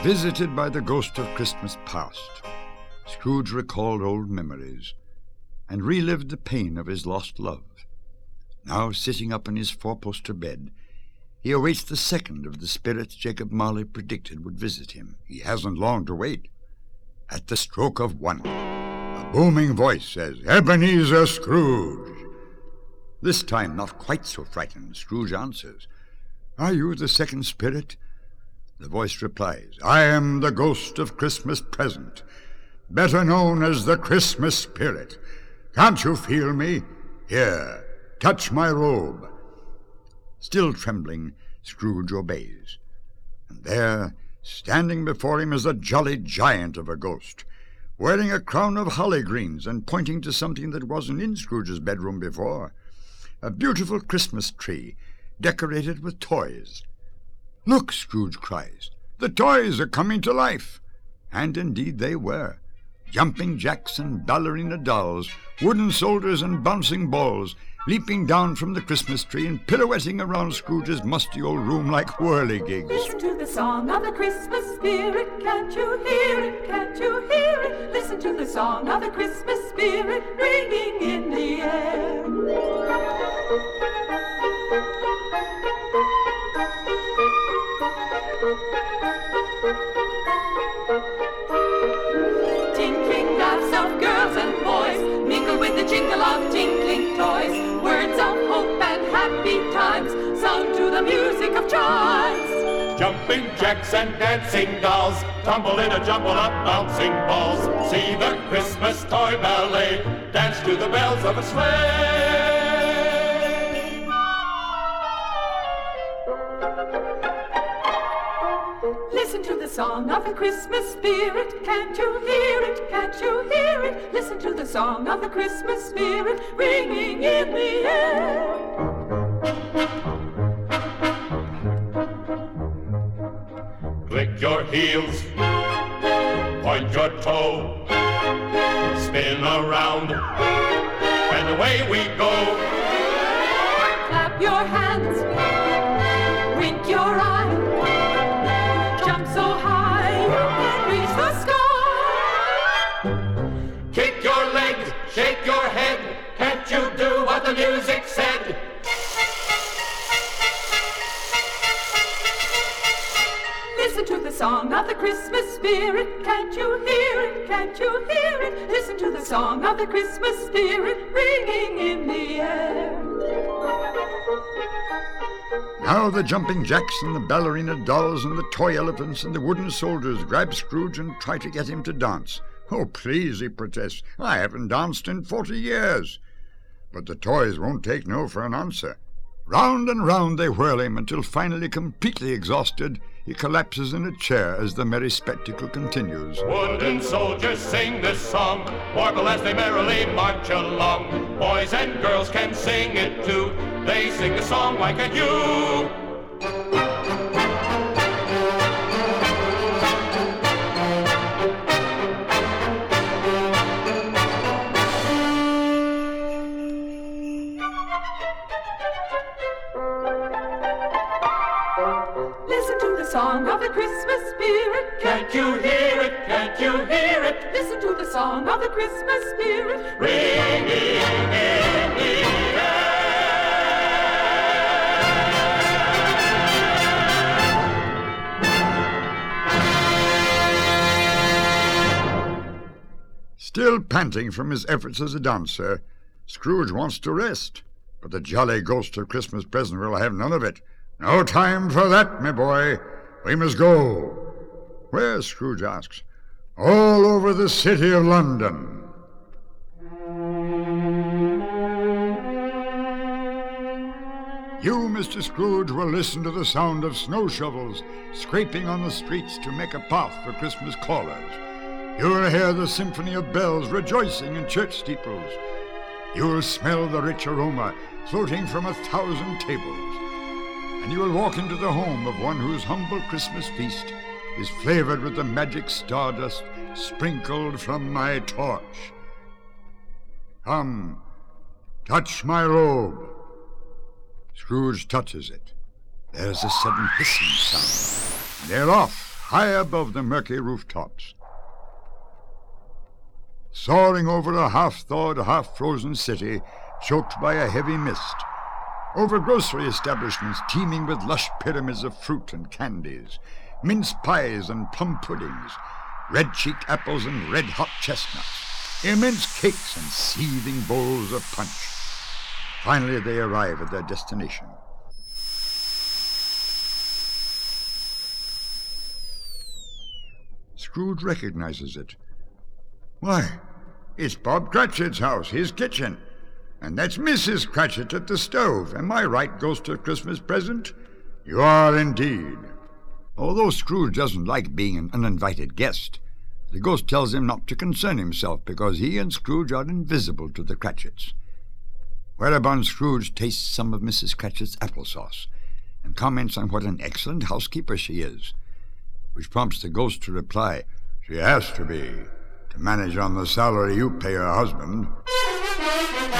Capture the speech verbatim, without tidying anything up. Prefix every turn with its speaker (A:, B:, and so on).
A: Visited by the ghost of Christmas past, Scrooge recalled old memories and relived the pain of his lost love. Now, sitting up in his four-poster bed, he awaits the second of the spirits Jacob Marley predicted would visit him. He hasn't long to wait. At the stroke of one, a booming voice says, "Ebenezer Scrooge!" This time, not quite so frightened, Scrooge answers, "Are you the second spirit?" The voice replies, "I am the ghost of Christmas present, better known as the Christmas Spirit. Can't you feel me? Here, touch my robe." Still trembling, Scrooge obeys. And there, standing before him, is a jolly giant of a ghost, wearing a crown of holly greens and pointing to something that wasn't in Scrooge's bedroom before. A beautiful Christmas tree, decorated with toys. "Look," Scrooge cries, "the toys are coming to life." And indeed they were. Jumping jacks and ballerina dolls, wooden soldiers and bouncing balls, leaping down from the Christmas tree and pirouetting around Scrooge's musty old room like whirligigs.
B: Listen to the song of the Christmas spirit, can't you hear it, can't you hear it? Listen to the song of the Christmas spirit, ringing in the air. Tinkling laughs of girls and boys mingle with the jingle of tinkling toys. Words of hope and happy times sung to the music of chimes.
C: Jumping jacks and dancing dolls tumble in a jumble of bouncing balls. See the Christmas toy ballet dance to the bells of a sleigh.
B: Listen to the song of the Christmas spirit, can't you hear it, can't you hear it? Listen to the song of the Christmas spirit, ringing in the air.
C: Click your heels, point your toe, spin around, and away we go.
B: Clap your hands, wink your eye, jump so high and reach the sky.
C: Kick your legs, shake your head, can't you do what the music said?
B: Listen to the song of the Christmas spirit, can't you hear it, can't you hear it? Listen to the song of the Christmas spirit, ringing in the air.
A: Now the jumping jacks and the ballerina dolls and the toy elephants and the wooden soldiers grab Scrooge and try to get him to dance. "Oh, please," he protests, "I haven't danced in forty years." But the toys won't take no for an answer. Round and round they whirl him until finally, completely exhausted, he collapses in a chair as the merry spectacle continues.
C: Wooden soldiers sing this song, warble as they merrily march along. Boys and girls can sing it too, they sing the song like a you.
B: Song of the Christmas spirit,
C: can't you hear it, can't you hear it?
B: Listen to the song of the Christmas spirit,
C: ringing in the air.
A: Still panting from his efforts as a dancer, Scrooge wants to rest, but the jolly ghost of Christmas present will have none of it. "No time for that, my boy. We must go." "Where?" Scrooge asks. "All over the city of London." You, Mister Scrooge, will listen to the sound of snow shovels scraping on the streets to make a path for Christmas callers. You will hear the symphony of bells rejoicing in church steeples. You will smell the rich aroma floating from a thousand tables. And you will walk into the home of one whose humble Christmas feast is flavored with the magic stardust sprinkled from my torch. Come, touch my robe. Scrooge touches it. There's a sudden hissing sound. They're off, high above the murky rooftops. Soaring over a half-thawed, half-frozen city choked by a heavy mist, over grocery establishments teeming with lush pyramids of fruit and candies, mince pies and plum puddings, red-cheeked apples and red-hot chestnuts, immense cakes and seething bowls of punch. Finally, they arrive at their destination. Scrooge recognizes it. Why, it's Bob Cratchit's house, his kitchen. And that's Missus Cratchit at the stove. Am I right, Ghost of Christmas Present? You are indeed. Although Scrooge doesn't like being an uninvited guest, the ghost tells him not to concern himself because he and Scrooge are invisible to the Cratchits. Whereupon Scrooge tastes some of Missus Cratchit's applesauce and comments on what an excellent housekeeper she is, which prompts the ghost to reply, "She has to be, to manage on the salary you pay her husband."